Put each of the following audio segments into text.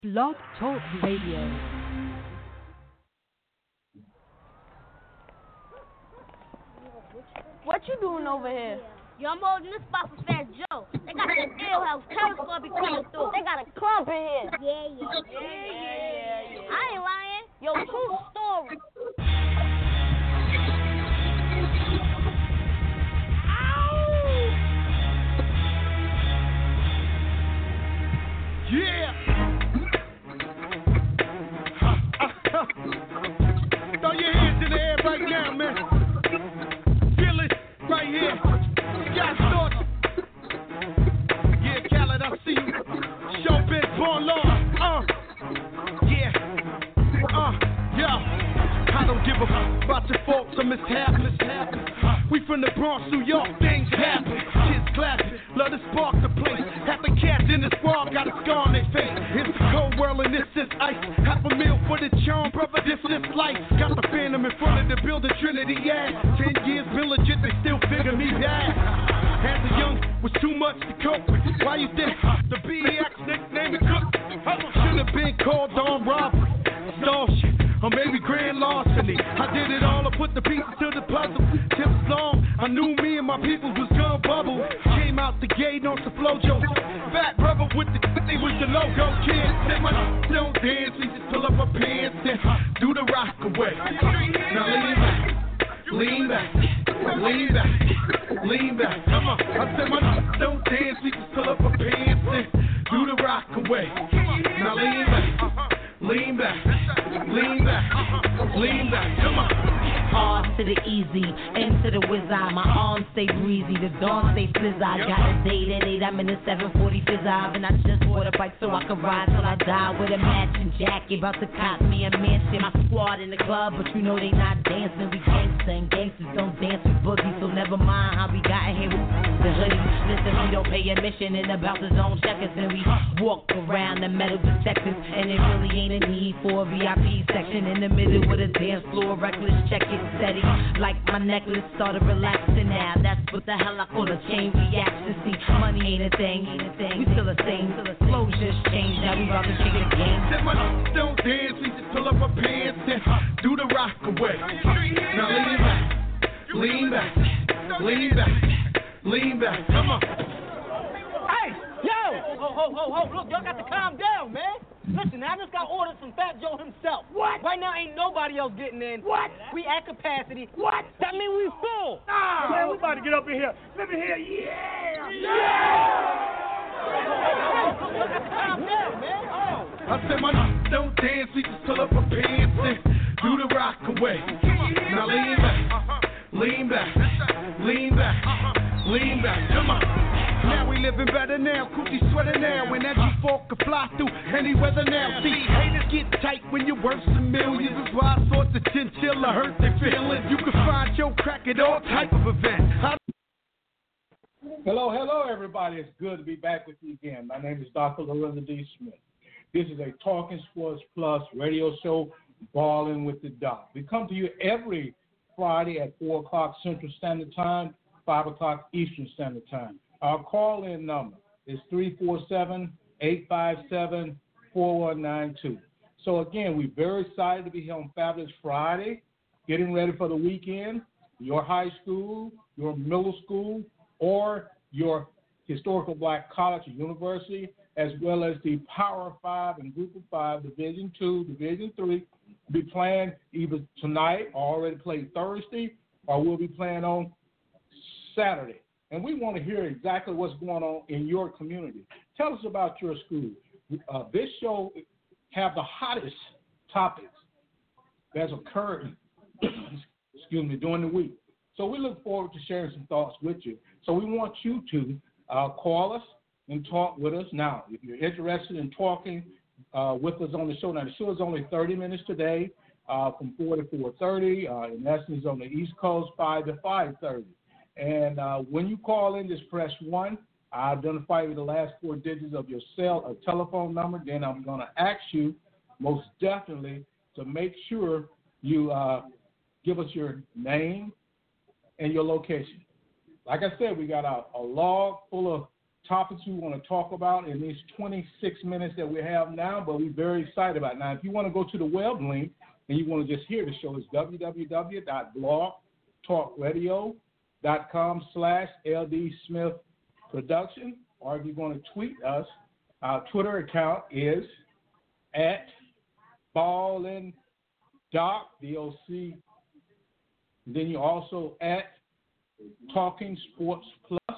Blog Talk Radio. What you doing over here? Yo, I'm holding this spot for Fat Joe. They got that ale house. Terror's gonna be coming through. They got a club in here. Yeah. I ain't lying. Yo, true story. Yeah. Throw your hands in the air right now, man. Feel it right here. Got started. Yeah, Khaled, I see you. Showbiz, born law. Yeah. I don't give a fuck about your faults or mishaps. We from the Bronx, New York, things happen. Kids clapping, love to spark the place. Half the cats in this bar got a scar on their face. It's a cold world and this is ice. Half a meal for the charm, brother, this is life. Got the phantom in front of the building, Trinity, yeah. 10 years been legit, they still figure me bad. As a young, was too much to cope with. Why you think the BEX nickname is Cook? Should have been called on robbery, stall shit, or maybe grand larceny. I did it all, I put the pieces to the puzzle. Tips long, I knew me and my peoples was gonna bubble. Came out the gate on the flojo. Fat brother with the they was the logo. Kid said my don't dance, we just pull up our pants and do the rock away. Now lean back, come on. I said my don't dance, we just pull up our pants and do the rock away. Now lean back, come on. R to the easy, M to the wizard. My arms stay breezy, the dawn stay flizz. I got a date at 8, I'm in the 740 fizz. And I just bought a bike so I can ride till I die with a matching jacket. About to cop me a mansion. My squad in the club, but you know they not dancing. We gangsta and gangsters don't dance with boogie. So never mind how we got here with the hoodie. Listen, we don't pay admission and about the zone checkers. And we walk around the metal detectors. And it really ain't a need for a VIP section in the middle with a dance floor. Reckless, check it steady. Like my necklace started relaxing now. That's what the hell I call a chain reaction. See, money ain't a thing. We still the same. Flow just changed. Now we about to change the game. Said my don't dance, we just pull up our pants and do the rock away. Now lean back, come on. Hey, yo! Ho, look, y'all got to calm down, man. Listen, I just got orders from Fat Joe himself. What? Right now, ain't nobody else getting in. What? We at capacity. What? That means we full. Ah! Man, we about to get up in here. Let me hear, yeah! Calm down, man. I said my don't dance, we just pull up our pants and do the rock away. Now lean back, come on. Now we living better now, coochie sweater now. When that G4 can fly through any weather now. See, haters get tight when you're worth some millions. That's why I sorts of chinchilla hurt their feelings. You can find your crack at all type of events. Hello, everybody. It's good to be back with you again. My name is Dr. Lorenzo D. Smith. This is a Talking Sports Plus radio show, Balling with the Doc. We come to you every Friday at 4 o'clock Central Standard Time, 5 o'clock Eastern Standard Time. Our call-in number is 347-857-4192. So, again, we're very excited to be here on Fabulous Friday, getting ready for the weekend. Your high school, your middle school, or your historical black college or university, as well as the Power 5 and Group of 5, Division 2, Division 3, be playing either tonight or already played Thursday, or we'll be playing on Saturday. And we want to hear exactly what's going on in your community. Tell us about your school. This show have the hottest topics that's occurred during the week. So we look forward to sharing some thoughts with you. So we want you to call us and talk with us now. If you're interested in talking with us on the show, now the show is only 30 minutes today, from 4 to 4:30. In essence, on the East Coast, 5 to 5:30. And when you call in, just press 1. I identify with the last 4 digits of your cell or telephone number. Then I'm going to ask you, most definitely, to make sure you give us your name and your location. Like I said, we got a log full of topics we want to talk about in these 26 minutes that we have now, but we're very excited about it. Now, if you want to go to the web link and you want to just hear the show, it's www.blogtalkradio.com/LD Smith Production, or if you want to tweet us, our Twitter account is at BallingDoc, D-O-C. Then you also at Talking Sports Plus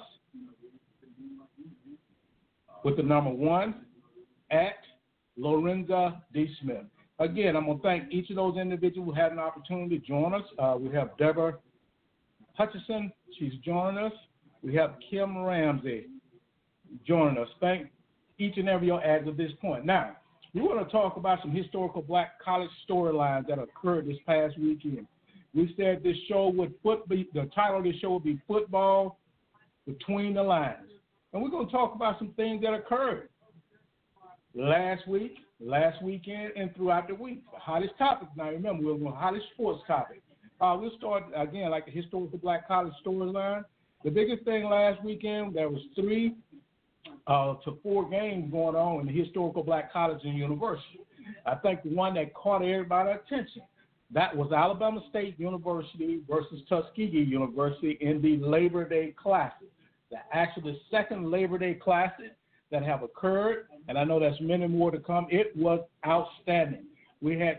with the number 1 at Lorenza D. Smith. Again, I'm going to thank each of those individuals who had an opportunity to join us. We have Deborah Hutchison. She's joining us. We have Kim Ramsey joining us. Thank each and every as of this point. Now, we want to talk about some historical black college storylines that occurred this past weekend. We said this show would the title of this show would be Football Between the Lines. And we're going to talk about some things that occurred last weekend, and throughout the week. The hottest topics. Now, remember, we're on the hottest sports topic. We'll start, again, like the historical black college storyline. The biggest thing last weekend, there was 3 to 4 games going on in the historical black college and university. I think the one that caught everybody's attention, that was Alabama State University versus Tuskegee University in the Labor Day Classic. Actually, the second Labor Day Classic that have occurred, and I know there's many more to come. It was outstanding. We had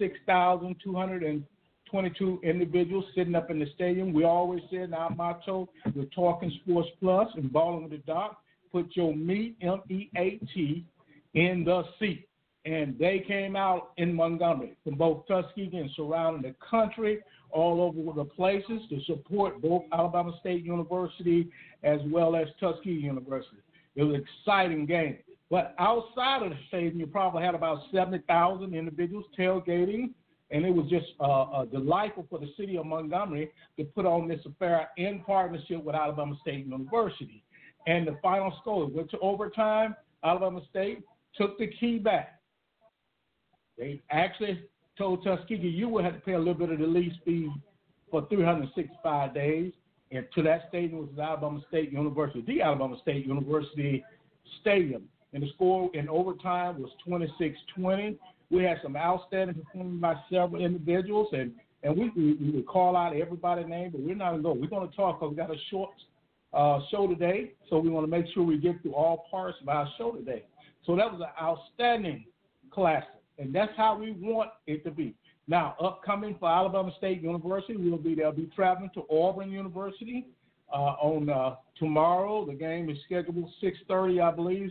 26,222 individuals sitting up in the stadium. We always said in our motto, we're talking Sports Plus and Balling with the Doc. Put your meat, M-E-A-T, in the seat. And they came out in Montgomery from both Tuskegee and surrounding the country, all over the places to support both Alabama State University as well as Tuskegee University. It was an exciting game. But outside of the stadium, you probably had about 70,000 individuals tailgating, and it was just delightful for the city of Montgomery to put on this affair in partnership with Alabama State University. And the final score went to overtime. Alabama State took the key back. They actually told Tuskegee, you would have to pay a little bit of the lease fee for 365 days. And to that stadium was the Alabama State University, the Alabama State University Stadium. And the score in overtime was 26-20. We had some outstanding performance by several individuals, and we would call out everybody's name, but we're not going to go. We're going to talk because we got a short show today, so we want to make sure we get through all parts of our show today. So that was an outstanding classic. And that's how we want it to be. Now, upcoming for Alabama State University, they'll be traveling to Auburn University on tomorrow. The game is scheduled 6:30, I believe.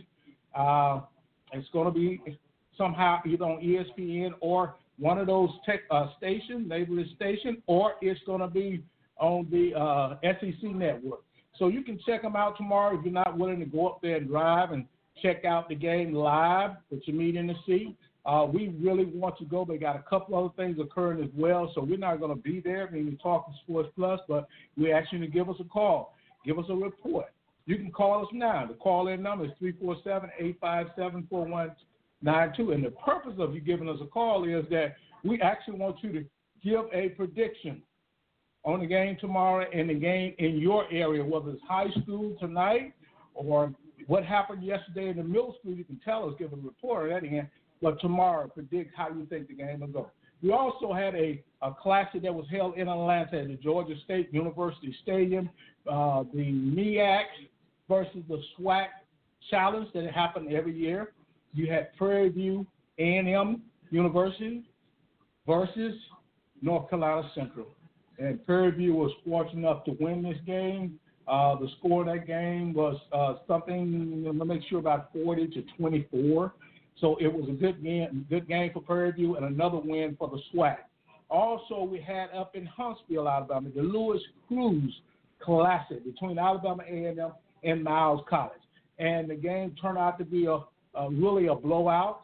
It's going to be somehow either on ESPN or one of those stations, neighborhood station, or it's going to be on the SEC network. So you can check them out tomorrow if you're not willing to go up there and drive and check out the game live, put your meat in the seat. We really want to go. They got a couple other things occurring as well, so we're not going to be there when we talk to Sports Plus, but we ask you to give us a call. Give us a report. You can call us now. The call-in number is 347-857-4192, and the purpose of you giving us a call is that we actually want you to give a prediction on the game tomorrow and the game in your area, whether it's high school tonight or what happened yesterday in the middle school. You can tell us, give a report at the end. But tomorrow, predict how you think the game will go. We also had a classic that was held in Atlanta at the Georgia State University Stadium, the MEAC versus the SWAC challenge that happened every year. You had Prairie View A&M University versus North Carolina Central. And Prairie View was fortunate enough to win this game. The score of that game was something, let me make sure, about 40-24. So it was a good game for Prairie View and another win for the SWAC. Also, we had up in Huntsville, Alabama, the Lewis Cruz Classic between Alabama A&M and Miles College. And the game turned out to be really a blowout.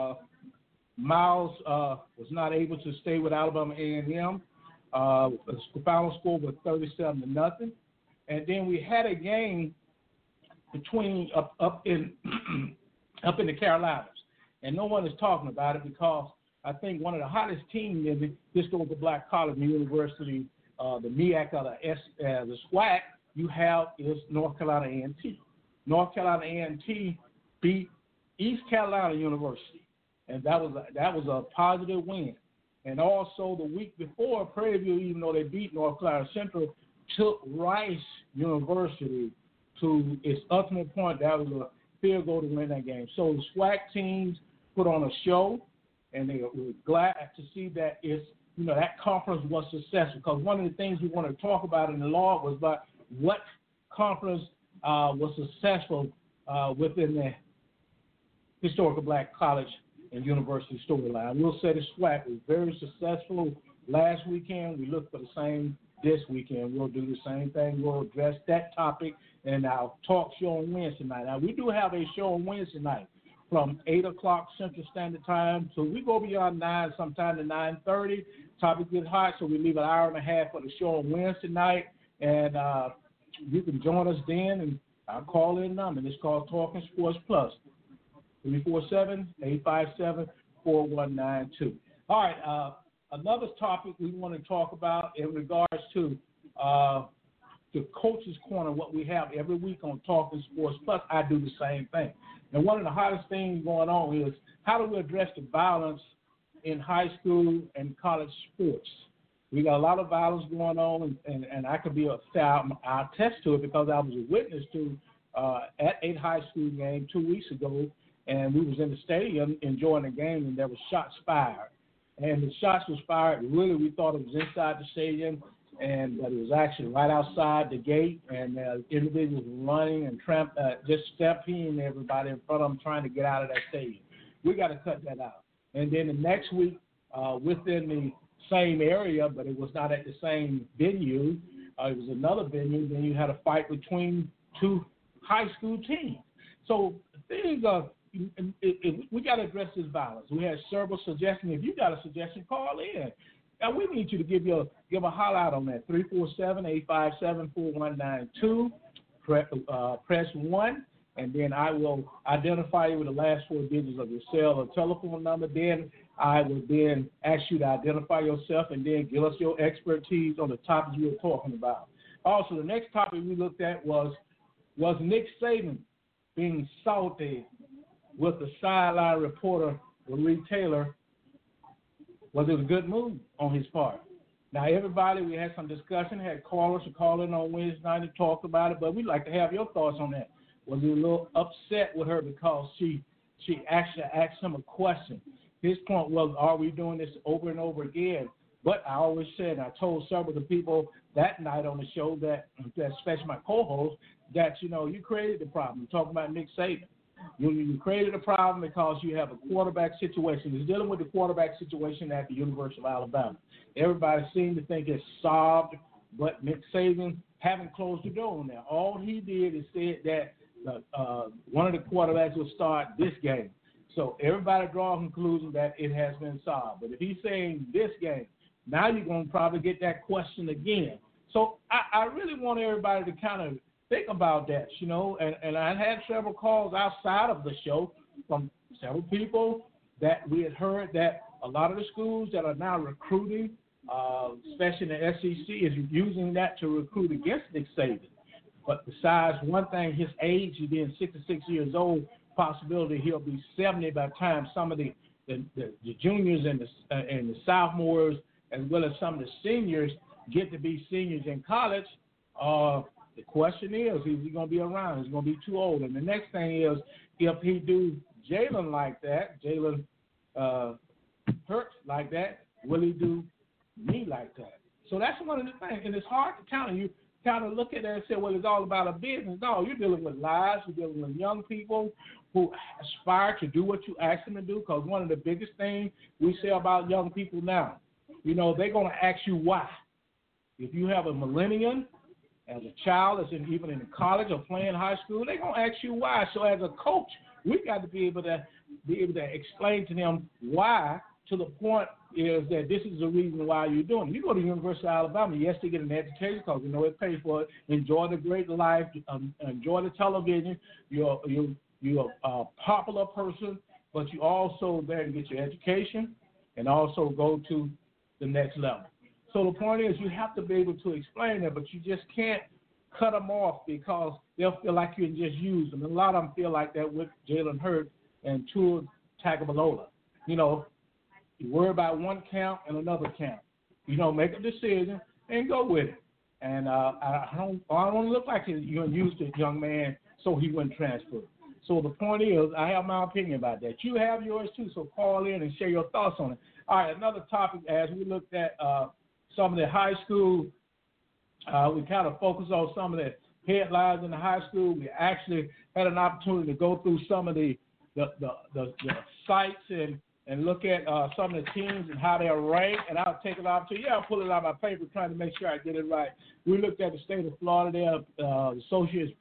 Miles was not able to stay with Alabama A&M. The final score was 37-0. And then we had a game between up in the Carolinas. And no one is talking about it because I think one of the hottest teams in the historical black college and university, the MEAC or the SWAC, you have is North Carolina A&T. North Carolina A&T beat East Carolina University, and that was a positive win. And also the week before, Prairie View, even though they beat North Carolina Central, took Rice University to its ultimate point. That was a field goal to win that game. So the SWAC teams put on a show, and they were glad to see that that conference was successful. Because one of the things we want to talk about in the law was about what conference was successful within the historical black college and university storyline. We'll say the SWAC was very successful last weekend. We look for the same this weekend. We'll do the same thing. We'll address that topic in our talk show on Wednesday night. Now, we do have a show on Wednesday night from 8 o'clock Central Standard Time. So we go beyond 9, sometime to 9:30. Topic gets hot, so we leave an hour and a half for the show on Wednesday night. And you can join us then, and our call-in number. It's called Talking Sports Plus. 347-857-4192. All right, another topic we want to talk about in regards to the Coach's Corner, what we have every week on Talking Sports Plus. I do the same thing. And one of the hottest things going on is how do we address the violence in high school and college sports? We got a lot of violence going on, and I could be I'll attest to it because I was a witness to at a high school game 2 weeks ago. And we was in the stadium enjoying the game, and there was shots fired. And the shots was fired. Really, we thought it was inside the stadium, but it was actually right outside the gate. And individuals running and just stampeding everybody in front of them, trying to get out of that stadium. We got to cut that out. And then the next week, within the same area, but it was not at the same venue. It was another venue. Then you had a fight between two high school teams. So things are. We got to address this violence. We had several suggestions. If you got a suggestion, call in. And we need you to give a holler out on that. 347-857-4192. Press 1, and then I will identify you with the last 4 digits of your cell or telephone number. Then I will then ask you to identify yourself and then give us your expertise on the topics we were talking about. Also, the next topic we looked at was Nick Saban being salty with the sideline reporter, Marie Taylor. Was it a good move on his part? Now, everybody, we had some discussion, had callers to call in on Wednesday night and talk about it, but we'd like to have your thoughts on that. Was he a little upset with her because she actually asked him a question? His point was, are we doing this over and over again? But I always said, and I told several of the people that night on the show, that especially my co-host, that, you created the problem. You're talking about Nick Saban. You created a problem because you have a quarterback situation. He's dealing with the quarterback situation at the University of Alabama. Everybody seemed to think it's solved, but Nick Saban haven't closed the door on that. All he did is said that one of the quarterbacks will start this game. So everybody draw a conclusion that it has been solved. But if he's saying this game, now you're going to probably get that question again. So I really want everybody to kind of think about that, and I had several calls outside of the show from several people that we had heard that a lot of the schools that are now recruiting, especially in the SEC, is using that to recruit against Nick Saban. But besides one thing, his age, he being 66 years old, possibility he'll be 70 by the time some of the juniors and the sophomores, as well as some of the seniors, get to be seniors in college. The question is he going to be around? He's going to be too old. And the next thing is, if he do Jalen like that, Jalen Hurts like that, will he do me like that? So that's one of the things. And it's hard to kind of look at that and say, well, it's all about a business. No, you're dealing with lives. You're dealing with young people who aspire to do what you ask them to do, because one of the biggest things we say about young people now, they're going to ask you why. If you have a millennium, as a child that's even in college or playing high school, they're going to ask you why. So as a coach, we got to be able to explain to them why, to the point is that this is the reason why you're doing it. You go to the University of Alabama, yes, to get an education because it pays for it. Enjoy the great life, enjoy the television. You're a popular person, but you also there to get your education and also go to the next level. So the point is, you have to be able to explain that, but you just can't cut them off because they'll feel like you can just use them. And a lot of them feel like that with Jalen Hurts and Tua Tagovailoa. You know, you worry about one count and another count. You know, make a decision and go with it. And I don't want to look like you're going to use this young man so he wouldn't transfer. So the point is, I have my opinion about that. You have yours too, so call in and share your thoughts on it. All right, another topic as we looked at some of the high school, we kind of focused on some of the headlines in the high school. We actually had an opportunity to go through some of the sites and look at some of the teams and how they're ranked. And I'll take it off to you. I'll pull it out of my paper trying to make sure I get it right. We looked at the state of Florida there, Associate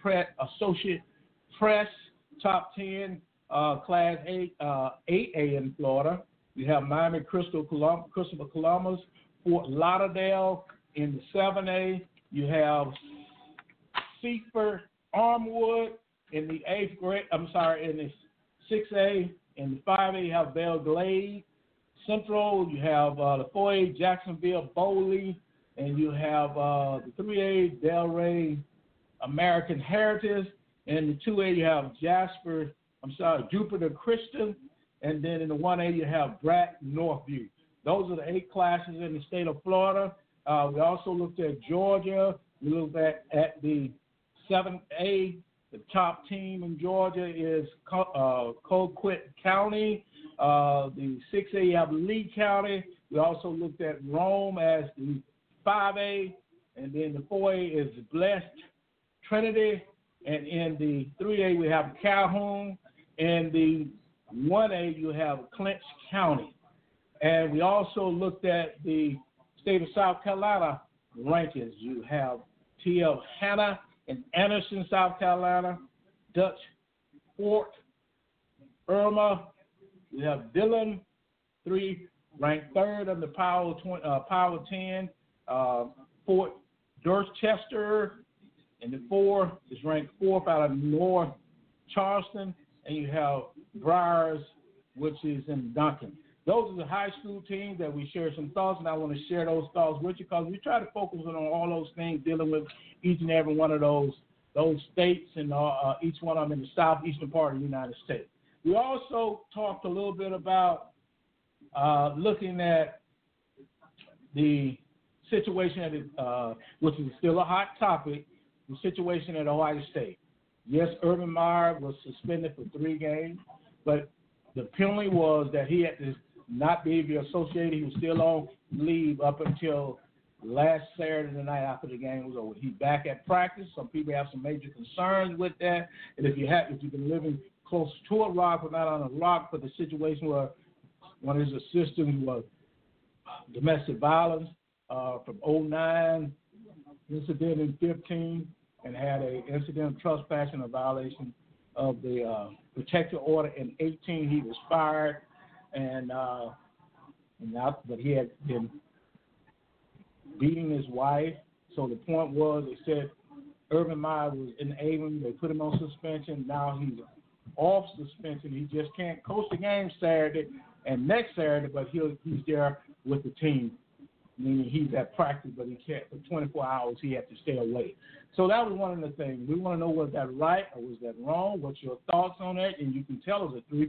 Press top 10, Class 8A in Florida. We have Miami Christopher Columbus, Fort Lauderdale in the 7A. You have Seaford, Armwood in the 8th grade. I'm sorry, in the 6A. In the 5A, you have Belle Glade Central. You have the 4A, Jacksonville, Bowley. And you have the 3A, Delray, American Heritage. And the 2A, you have Jupiter Christian. And then in the 1A, you have Brack Northview. Those are the 8 classes in the state of Florida. We also looked at Georgia. We looked at the 7A. The top team in Georgia is Colquitt County. The 6A, you have Lee County. We also looked at Rome as the 5A. And then the 4A is Blessed Trinity. And in the 3A, we have Calhoun. And the 1A, you have Clinch County. And we also looked at the state of South Carolina rankings. You have T.L. Hanna in Anderson, South Carolina, Dutch Fort, Irma. We have Dillon, 3, ranked 3rd on the Power 10. Fort Dorchester, and the 4 is ranked 4th out of North Charleston. And you have Briars, which is in Duncan. Those are the high school teams that we share some thoughts, and I want to share those thoughts with you because we try to focus on all those things dealing with each and every one of those states and each one of them in the southeastern part of the United States. We also talked a little bit about looking at the situation, which is still a hot topic, the situation at Ohio State. Yes, Urban Meyer was suspended for 3 games, but the penalty was that he had to not be associated. He was still on leave up until last Saturday night after the game was over. He's back at practice. Some people have some major concerns with that. And if you've been living close to a rock but not on a rock, for the situation where one of his assistants was domestic violence from 2009, incident in 15, and had an incident of trespassing, a violation of the protective order in 18. He was fired, but he had been beating his wife. So the point was, they said Urban Meyer was enabling. They put him on suspension. Now he's off suspension. He just can't coach the game Saturday and next Saturday, but he's there with the team. Meaning he's at practice, but he can't. For 24 hours, he had to stay away. So that was one of the things. We want to know, was that right or was that wrong? What's your thoughts on that? And you can tell us at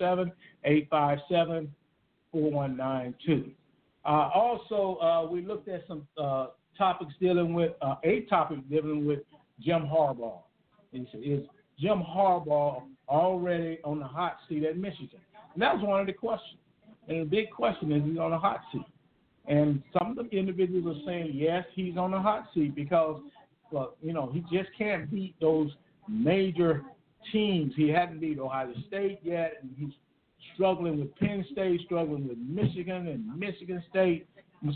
347-857-4192. Also, we looked at some topics dealing with, a topic dealing with Jim Harbaugh. And he said, is Jim Harbaugh already on the hot seat at Michigan? And that was one of the questions. And the big question is, he's on the hot seat. And some of the individuals are saying, yes, he's on the hot seat because, he just can't beat those major teams. He hadn't beat Ohio State yet, and he's struggling with Penn State, struggling with Michigan and Michigan State.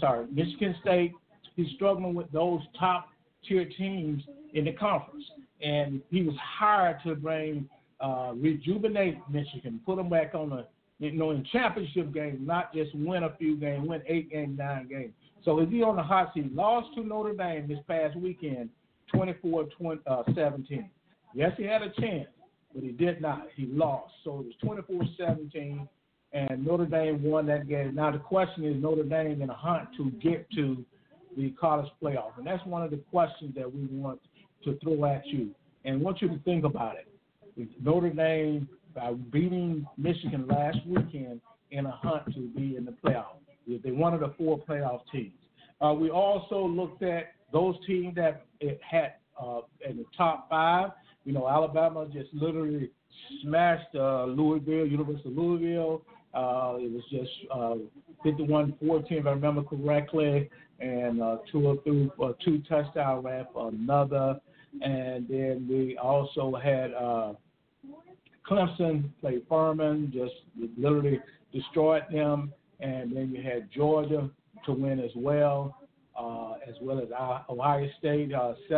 He's struggling with those top-tier teams in the conference. And he was hired to rejuvenate Michigan, put them back on in championship games, not just win a few games, win 8 games, 9 games. So is he on the hot seat? Lost to Notre Dame this past weekend, 24-17. Yes, he had a chance, but he did not. He lost. So it was 24-17, and Notre Dame won that game. Now the question is Notre Dame in a hunt to get to the college playoff, and that's one of the questions that we want to throw at you. And I want you to think about it. Notre Dame, by beating Michigan last weekend in a hunt to be in the playoff. They're one of the 4 playoff teams. We also looked at those teams that it had in the top 5. You know, Alabama just literally smashed Louisville, University of Louisville. It was just 51-14, if I remember correctly, and Tua threw 2 touchdowns, ran for another. And then we also had Clemson play Furman, just literally destroyed them. And then you had Georgia to win as well as Ohio State,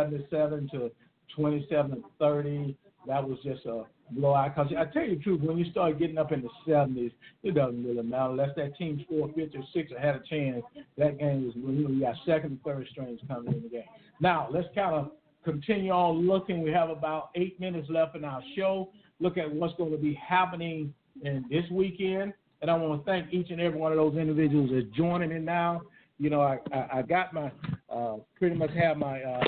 77-27-30. That was just a blowout. Because I tell you the truth, when you start getting up in the 70s, it doesn't really matter. Unless that team scored 50 or 60 or had a chance, that game was when you got second and third strings coming in the game. Now, let's kind of continue on looking. We have about 8 minutes left in our show. Look at what's going to be happening in this weekend. And I want to thank each and every one of those individuals that's joining me now. You know, I got my pretty much have my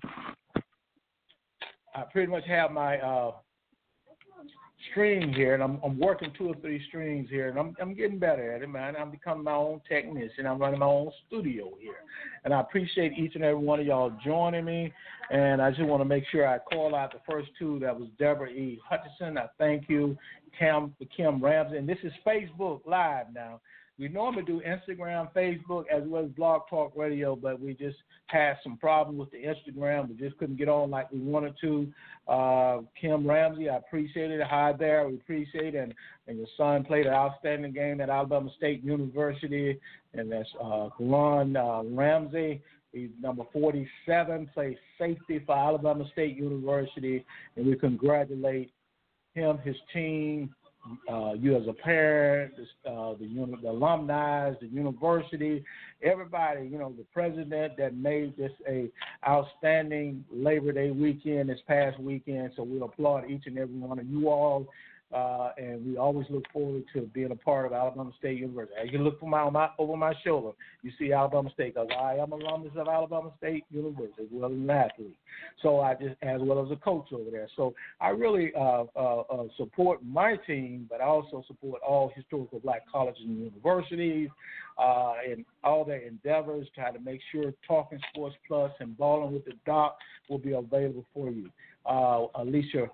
string here, and I'm working 2 or 3 strings here, and I'm getting better at it, man. I'm becoming my own technician. I'm running my own studio here, and I appreciate each and every one of y'all joining me. And I just want to make sure I call out the first 2. That was Deborah E. Hutchinson. I thank you, Kim Ramsey, and this is Facebook Live now. We normally do Instagram, Facebook, as well as Blog Talk Radio, but we just had some problems with the Instagram. We just couldn't get on like we wanted to. Kim Ramsey, I appreciate it. Hi there. We appreciate it. And your son played an outstanding game at Alabama State University, and that's Ron Ramsey. He's number 47, plays safety for Alabama State University, and we congratulate him, his team, you as a parent, the alumni, the university, everybody, you know, the president that made this a outstanding Labor Day weekend this past weekend. So we applaud each and every one of you all. And we always look forward to being a part of Alabama State University. As you look over my shoulder, you see Alabama State, because I am an alumnus of Alabama State University as well as an athlete. So I just, as well as a coach over there. So I really support my team, but I also support all historical black colleges and universities and all their endeavors, trying to make sure Talking Sports Plus and Balling with the Doc will be available for you. Alicia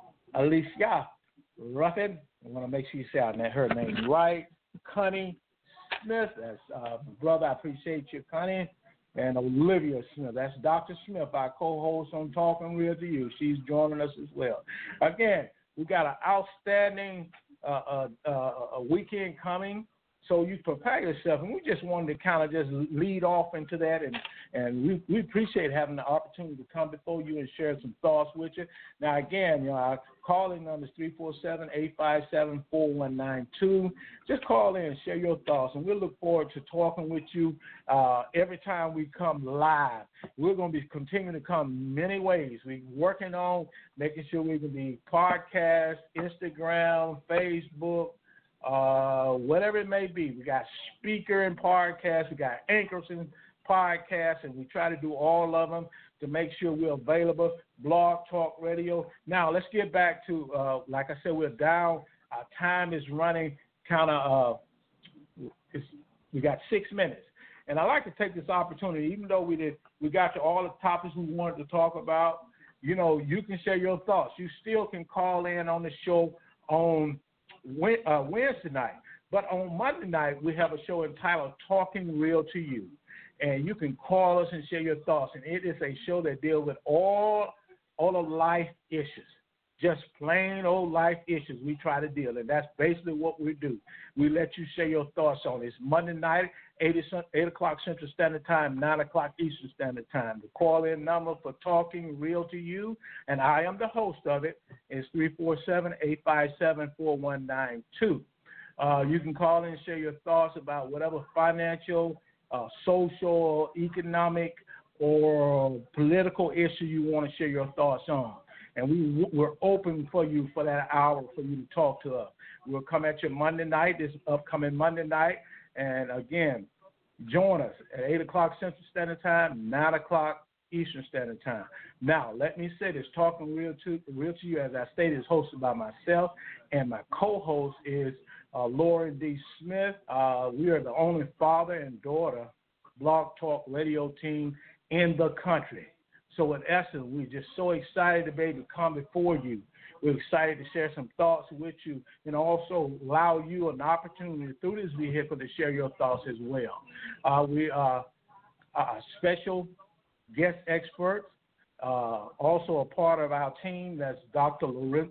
Ruffin, I want to make sure you say her name right. Connie Smith, that's brother. I appreciate you, Connie. And Olivia Smith, that's Dr. Smith, our co-host on Talking Real to You. She's joining us as well. Again, we got an outstanding weekend coming. So you prepare yourself, and we just wanted to kind of just lead off into that, and we appreciate having the opportunity to come before you and share some thoughts with you. Now, again, you know, our calling number is 347-857-4192. Just call in and share your thoughts, and we'll look forward to talking with you every time we come live. We're going to be continuing to come many ways. We're working on making sure we can be podcast, Instagram, Facebook, whatever it may be. We got speaker and podcast, we got anchors and podcasts, and we try to do all of them to make sure we're available. Blog Talk Radio. Now let's get back to like I said, we're down. Our time is running kind of we got 6 minutes, and I like to take this opportunity, even though we got to all the topics we wanted to talk about. You know, you can share your thoughts. You still can call in on the show on Wednesday night, but on Monday night we have a show entitled Talking Real to You, and you can call us and share your thoughts. And it is a show that deals with all of life issues, just plain old life issues. We try to deal, and that's basically what we do. We let you share your thoughts on this Monday night, 8 o'clock Central Standard Time, 9 o'clock Eastern Standard Time. The call-in number for Talking Real to You, and I am the host of it, is 347-857-4192. You can call in and share your thoughts about whatever financial, social, economic, or political issue you want to share your thoughts on. And we're open for you for that hour for you to talk to us. We'll come at you Monday night, this upcoming Monday night. And, again, join us at 8 o'clock Central Standard Time, 9 o'clock Eastern Standard Time. Now, let me say this, Talking Real to You, as I stated, is hosted by myself, and my co-host is Lauren D. Smith. We are the only father and daughter Blog Talk radio team in the country. So in essence, we're just so excited to be able to come before you. We're excited to share some thoughts with you and also allow you an opportunity through this vehicle to share your thoughts as well. We are special guest experts, also a part of our team. That's Dr.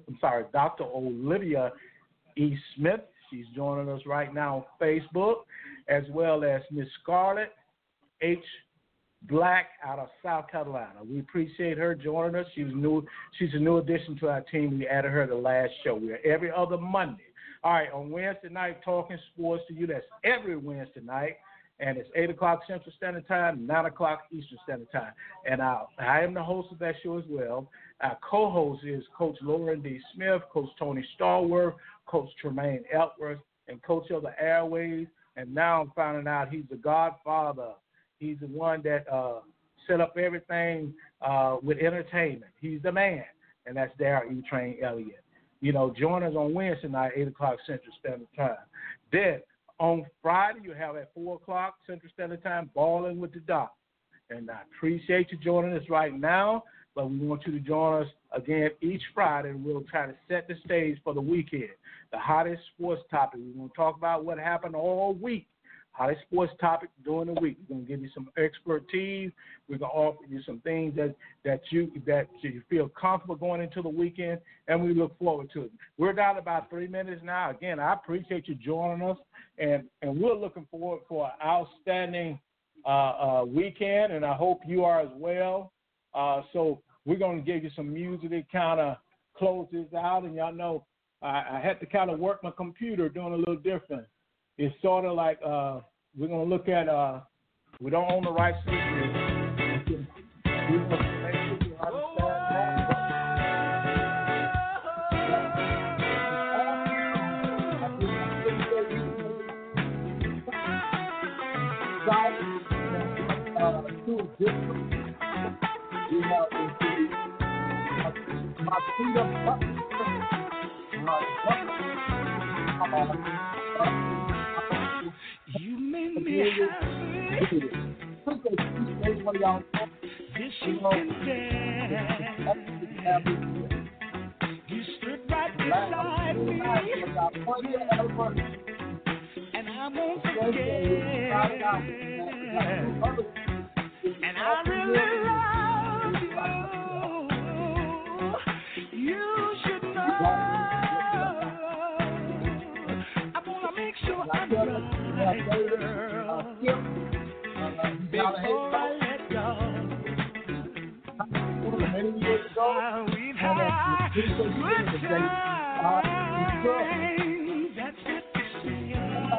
Olivia E. Smith. She's joining us right now on Facebook, as well as Miss Scarlett H. Black out of South Carolina. We appreciate her joining us. She's a new addition to our team. We added her the last show. We're every other Monday. All right, on Wednesday night, Talking Sports to You. That's every Wednesday night, and it's 8 o'clock Central Standard Time, 9 o'clock Eastern Standard Time. And I am the host of that show as well. Our co-host is Coach Lauren D. Smith, Coach Tony Stallworth, Coach Tremaine Ellsworth, and Coach of the Airways. And now I'm finding out he's the godfather. He's the one that set up everything with entertainment. He's the man, and that's Darryl E. Train Elliott. You know, join us on Wednesday night, 8 o'clock Central Standard Time. Then on Friday, you have at 4 o'clock Central Standard Time, Balling with the Doc. And I appreciate you joining us right now, but we want you to join us again each Friday, and we'll try to set the stage for the weekend. The hottest sports topic. We're going to talk about what happened all week. Hottest sports topic during the week. We're going to give you some expertise. We're going to offer you some things that you feel comfortable going into the weekend, and we look forward to it. We're down about 3 minutes now. Again, I appreciate you joining us, and we're looking forward for an outstanding weekend, and I hope you are as well. So we're going to give you some music to kind of close this out, and y'all know I had to kind of work my computer doing a little different. It's sort of like we're going to look at, we don't own the rights to this music. We must make sure you understand my freedom. You made me happy. This you can dance. You stood right beside me, and I won't forget. And I really love you. You should know. I wanna make sure I'm right, girl. Before I let go. We've had good times. That's what we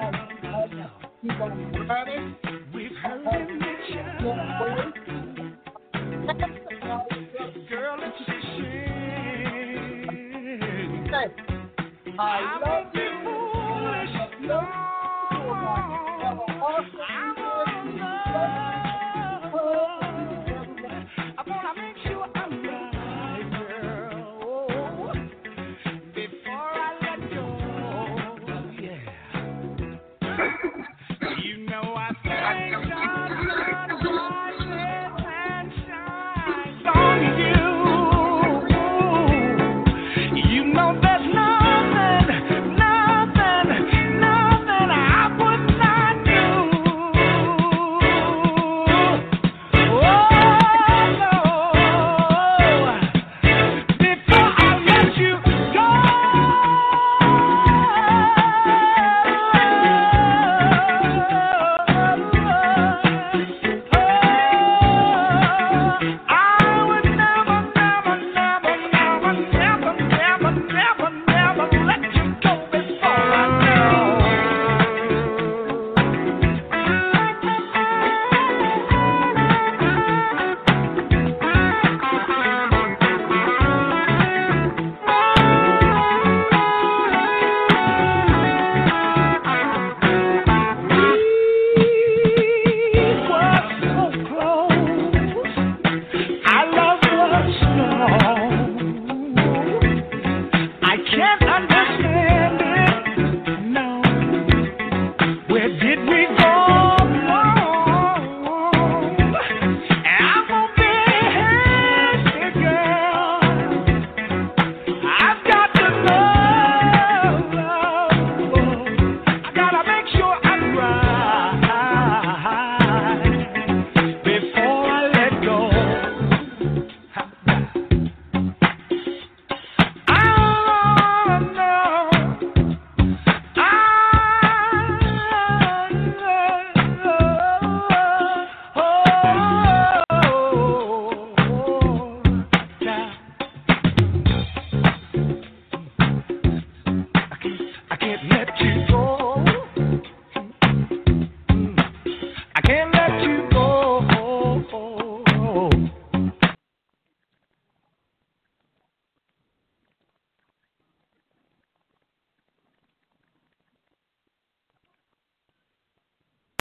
say. We've heard each other. Girl, it's a shame. I won't be foolish, no. I wanna make sure I'm right, girl, before I let go. Yeah. You know I thank God rises and shines on you. You know there's nothing I would not do. Did we